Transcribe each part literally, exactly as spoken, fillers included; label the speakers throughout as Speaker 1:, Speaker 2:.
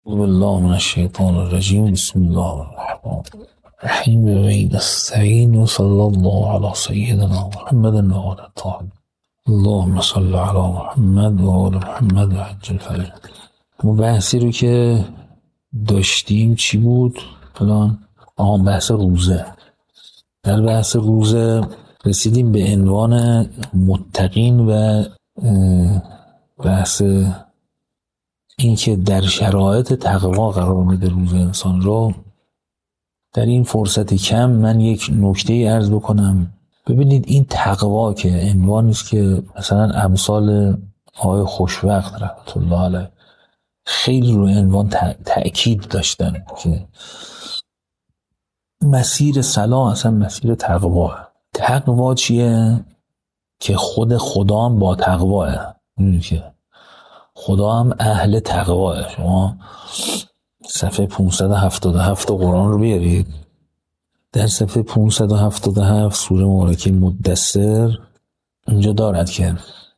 Speaker 1: بالله من الشیطان الرجیم. بسم الله الرحمن الرحیم. و نستعین و صلی الله علی سیدنا محمد و آل الطاهرین. اللهم صل علی محمد و آل محمد و عجل فرجهم. ما بحثی رو که داشتیم چی بود؟ فلان آها بحث روزه. در بحث روزه رسیدیم به عنوان متقین و بحث این که در شرایط تقوا قرار میده روزه انسان رو. در این فرصت کم من یک نکته عرض بکنم. ببینید این تقوا که عنوانی است که مثلا امثال آقای خوشوقت رحمت الله علیه خیلی روی عنوان تأکید داشتن که مسیر صلاح اصلا مسیر تقوا. تقوا چیه؟ که خود خدا هم با تقواه. میدونید که خدا هم اهل تقواه. شما صفحه پانصد و هفتاد و هفت قرآن رو بیارید. در صفحه پانصد و هفتاد و هفت سوره مبارکه مدثر اینجا دارد که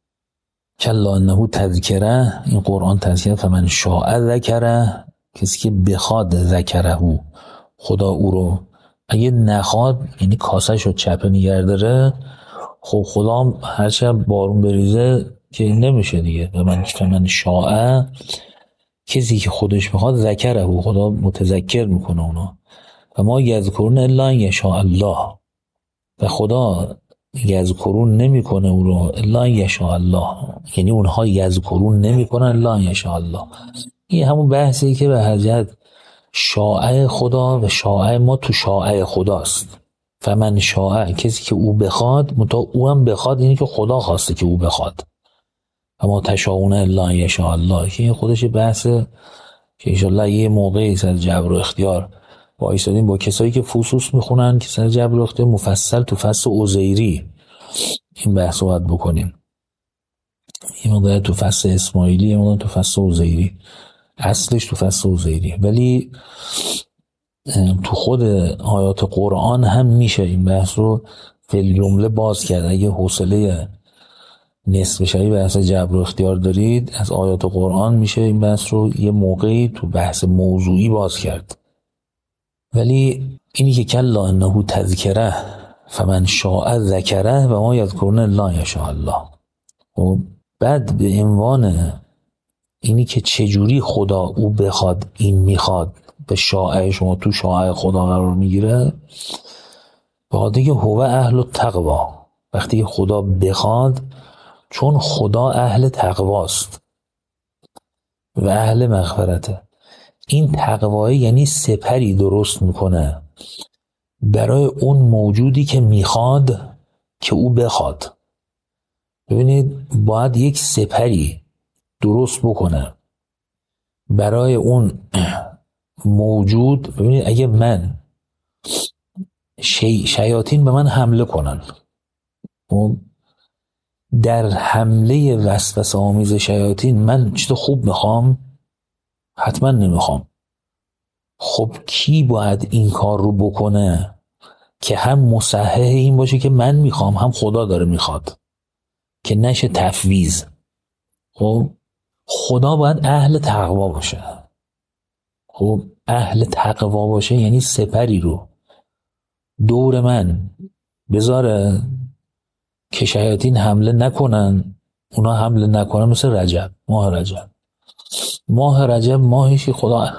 Speaker 1: کلا انه تذکره، این قرآن تذکره، فمن شاء ذکره، کسی که بخواد ذکره، خدا او رو اگه نخواد یعنی کاسش رو چپه نگه داره، خب خدا هم هرچه بارون بریزه که نمیشه دیگه. فمن فمن شاء، کسی که خودش بخواد ذکره، خدا متذکر میکنه اونا. و ما یذکرون الا ان یشاء الله، و خدا یذکرون نمیکنه او رو الا ان یشاء الله، یعنی اونها یذکرون نمیکنن الا ان یشاء الله. این همون بحثی که به حجت شاء خدا و شاء ما تو شاء خداست. فمن شاء، کسی که او بخواد، متا او هم بخواد اینی که خدا خواسته که او بخواد. و ما تشاءون الا ان یشاء الله، که این خودش بحثه که انشالله یه موقعی سر جبر و اختیار با ایستادیم با کسایی که فصوص میخونن که سر جبر و اختیار مفصل تو فصل عزیری این بحث رو باید بکنیم. یه مقدار تو فصل اسماعیلی، یه مقدار تو فصل عزیری، اصلش تو فصل عزیری، ولی تو خود آیات قرآن هم میشه این بحث رو فی جمله باز کرد. اگه حوصله نصف شبی بحث جبر و اختیار دارید، از آیات قرآن میشه این بحث رو یه موقعی تو بحث موضوعی باز کرد. ولی اینی که کلا انه تذکره فمن شاء ذکره و ما یذکرون الا یشاء الله، و بعد به عنوان اینی که چجوری خدا او بخواد این میخواد، به شاء شما تو شاء خدا قرار میگیره. بعد که هو اهل التقوا، وقتی که خدا بخواد، چون خدا اهل تقواست و اهل مغفرته. این تقوایی یعنی سپری درست میکنه برای اون موجودی که میخواد که او بخواد. ببینید باید یک سپری درست بکنه برای اون موجود. ببینید اگه من شی... شیاطین به من حمله کنن، در حمله وسوسه آمیز شیاطین من چیز خوب میخوام؟ حتما نمیخوام. خب کی باید این کار رو بکنه که هم مصحح این باشه که من میخوام هم خدا داره میخواد، که نشه تفویض. خب خدا باید اهل تقوا باشه. خب اهل تقوا باشه یعنی سپری رو دور من بذاره که شیاطین حمله نکنن. اونا حمله نکنن مثل رجب، ماه رجب. ماه رجب ماهیشی خدا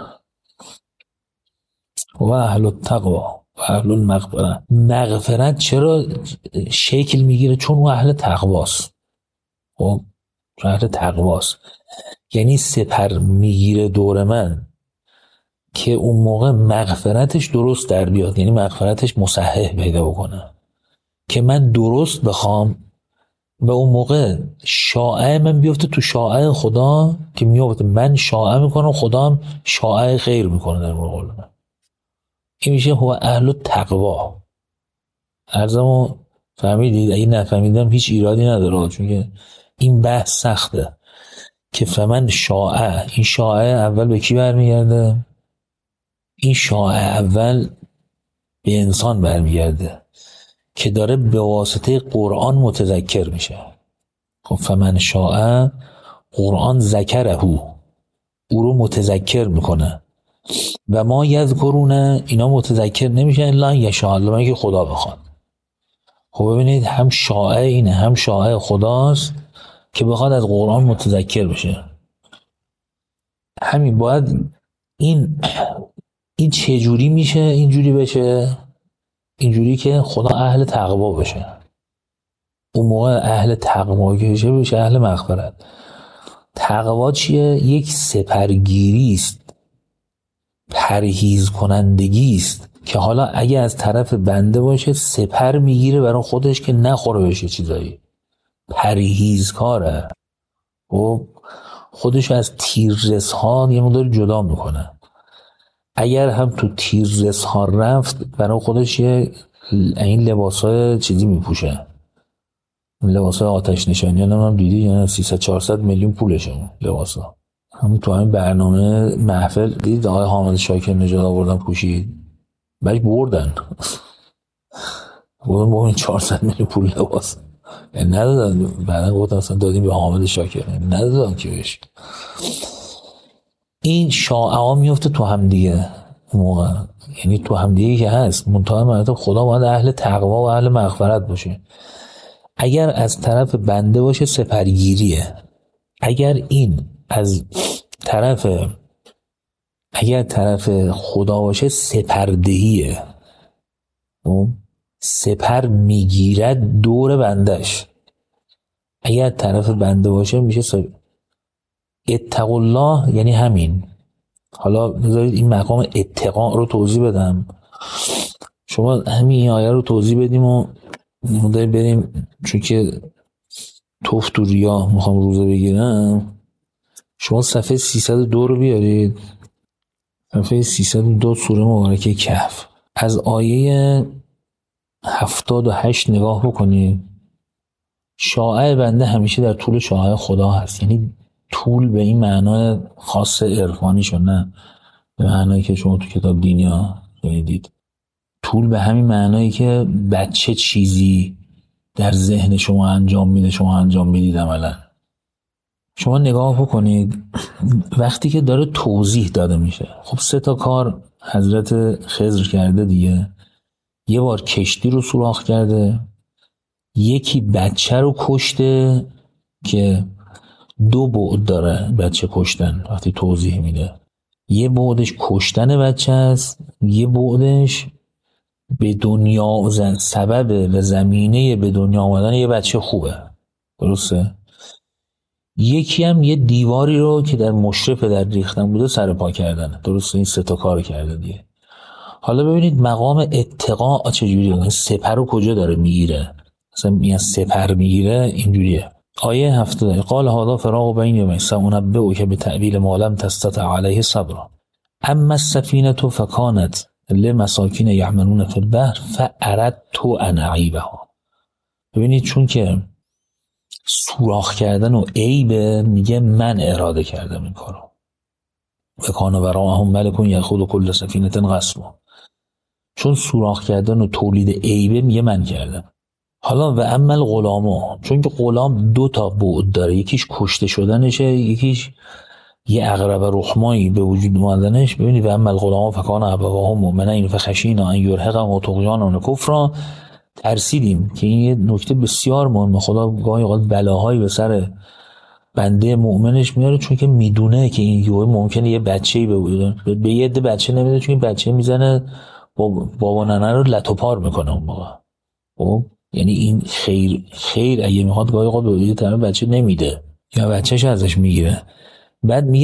Speaker 1: و اهل التقوا و اهل المغفرت. مغفرت چرا شکل میگیره؟ چون او اهل تقواست. خب چون اهل تقواست یعنی سپر میگیره دور من که اون موقع مغفرتش درست در بیاد، یعنی مغفرتش مصحح پیدا بکنه که من درست بخوام و اون موقع شاء من بیفته تو شاء خدا که میفته. من شاء میکنم، خدا هم شاء خیر میکنه در مقابل من. این میشه هو اهل التقوا. عرضمو فهمیدید؟ اگه نفهمیدم هیچ ایرادی نداره، چون که این بحث سخته. که فمن شاء، این شاء اول به کی برمیگرده؟ این شاء اول به انسان برمیگرده که داره به واسطه قرآن متذکر میشه. خب فمن شاء، قرآن ذکره، او رو متذکر میکنه. و ما یذکرون، اینا متذکر نمیشن الا یشاء الله، مگر که خدا بخواد. خب ببینید هم شاء اینه هم شاء خداست که بخواد از قرآن متذکر بشه. همین باید این این چه جوری میشه اینجوری بشه؟ اینجوری که خدا اهل تقوا بشه. اون موقع اهل تقوا که بشه بشه اهل مغفرت. تقوا چیه؟ یک سپرگیری است، پرهیز کنندگی است که حالا اگه از طرف بنده باشه سپر میگیره برای خودش که نخوره بشه چیزایی، پرهیزکاره. و خودش از تیررس ها یه مقدار جدا میکنه. اگر هم تو تیررس ها رفت برای خودش یه این لباس های چیزی میپوشه، لباس های آتش نشانی هم هم دیدی، یعنی سیصد چهارصد میلیون پولشه لباس ها. همون تو همین برنامه محفل دیدید آقای حامد شاکر نژاد آوردن پوشید، بلکه بردن بردن با این چهارصد میلیون پول لباس، یعنی ندادن. بعدا گفتن اصلا دادیم به حامد شاکر، یعنی ندادن که بهش. این شاعه میفته تو هم دیگه موقع، یعنی تو هم دیگه که هست منتها مراتب خدا باید اهل تقوا و اهل مغفرت باشه. اگر از طرف بنده باشه سپرگیریه، اگر این از طرف اگر طرف خدا باشه سپردهیه. سپر میگیرد دور بندش. اگر طرف بنده باشه میشه سپر. اتقوا الله یعنی همین. حالا بذارید این مقام اتقا رو توضیح بدم. شما همین آیه رو توضیح بدیم و مدر بریم، چون که توف تو ریا میخوام روزه بگیرم. شما صفحه سیصد و دو رو بیارید، صفحه سیصد و دو سوره مبارکه کهف، از آیه هفتاد و هشت نگاه بکنید. شاعه بنده همیشه در طول شاعه خدا هست، یعنی طول به این معنای خاص عرفانی شد، نه به معنایی که شما تو کتاب دینی ها شنیدید. طول به همین معنایی که بچه چیزی در ذهن شما انجام میده، شما انجام میدید عملا. شما نگاه بکنید وقتی که داره توضیح داده میشه، خب سه تا کار حضرت خضر کرده دیگه. یه بار کشتی رو سوراخ کرده، یکی بچه رو کشته که دو بعد داره بچه کشتن وقتی توضیح میده. یه بعدش کشتن بچه است، یه بعدش به دنیا زن سبب و زمینه به دنیا آمدن یه بچه خوبه. درسته؟ یکی هم یه دیواری رو که در مشرف در ریختن بوده سر پا کردن. درسته؟ این سه تا کار کرده دیگه. حالا ببینید مقام اتقا چجوریه، سپر رو کجا داره میگیره. مثلا میگن سپر میگیره اینجوریه. آیه هفتاد قال هذا فراق بینی و سأنبئک که به تعبیل ما لم تستطع علیه صبرا اما السفینه فکانت لمساکین یعملون فی البحر فاردت ان اعیبها. ببینید چون که سوراخ کردن و عیبه، میگه من اراده کردم این کارو. و کان وراءهم ملک یأخذ کل سفینه غصبا. چون سوراخ کردن و تولید عیبه میگه من کردم. حالا و اما الغلامو، چون که غلام دو تا بعد داره، یکیش کشته شدنشه، یکیش یه عقرب رحمایی به وجود اومدنش. ببینید و اما الغلام فکان ابواهم مؤمنین فخشینا ان یرهقهم طغیانا و کفرا. ترسیدیم که این یه نکته بسیار مهمه. خدا گاهی اوقات بلاهایی به سر بنده مؤمنش میاره چون که میدونه که این یوه ممکنه یه بچه‌ای به وجود به یه عده بچه نمیده، چون این بچه میزنه بابا ننه رو لت و پار میکنه اون موقع. خب یعنی این خیر خیر اگه میخواد گاهی اوقات به یه طرف بچه نمیده یا بچه‌ش ازش میگیره. بعد میگه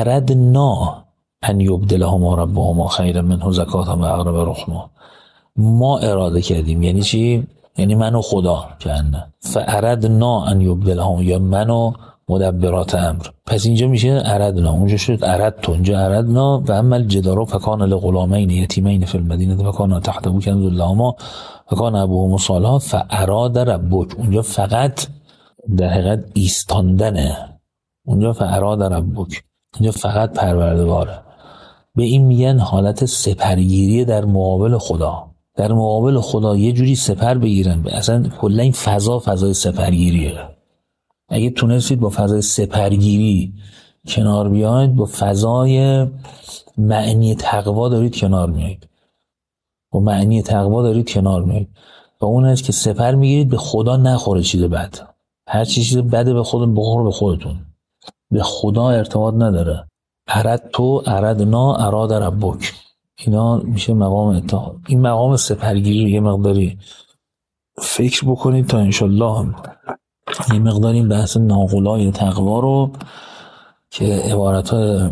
Speaker 1: فاردنا ان یبدلهم ربهم خیرا منه زکاة و اقرب رحما. ما اراده کردیم یعنی چی؟ یعنی من و خدا کنه. فاردنا ان یبدلهم، یا من و مدبرات امر. پس اینجا میشه اردنا، اونجا شد اردت، اونجا اردنا. و اما الجدار فکان لغلامین یتیمین فی المدینه فکان تحته کنز لهما فکان ابوهما صالحا فاراد ربک. اونجا فقط در حقیقت ایستاندنه، اونجا فاراد ربک، اونجا فقط پروردگاره. به این میگن حالت سپرگیری در مقابل خدا. در مقابل خدا یه جوری سپر بگیرن، اصلا کلا این فضا فضای سپرگیریه. اگه تونستید با فضای سپرگیری کنار بیاید با فضای معنی تقوا دارید کنار میایید، با معنی تقوا دارید کنار میایید و اون است که سپر میگیرید به خدا نخوره چیز بد. هر چی چیز بده به خودتون بخوره، به خودتون، به خدا ارتباط نداره. ارد تو اردنا اراد ربک، اینا میشه مقام اتحاد. این مقام سپرگیری یه مقداری فکر بکنید تا انشالله یه مقداری این بحث ناقلای تقوا رو که عبارت‌های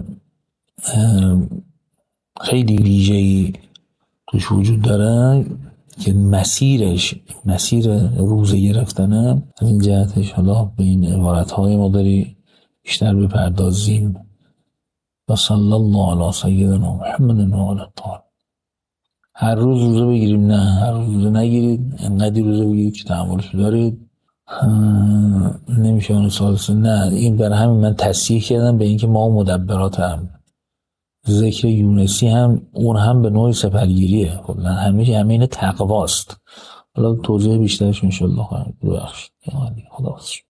Speaker 1: خیلی ویژه‌ای توش وجود داره که مسیرش مسیر روزه گرفتنه، این جهتش حالا به این عبارت‌های مقداری بیشتر بپردازیم. و صلی الله علی سیدنا محمد و آله الطاهرین. هر روز روزه بگیریم؟ نه، هر روز روزه نگیرید، انقدر روزه بگیرید که تحملش دارید. نمیشه اون سالس. نه، این برای همین من تصحیح کردم به اینکه ما مدبرات هم ذکر یونسی هم اون هم به نوع سپرگیریه. خب نه، همیشه همین تقواست. حالا توضیح بیشترش انشالله خواهیم ببخشید. خدا حافظ.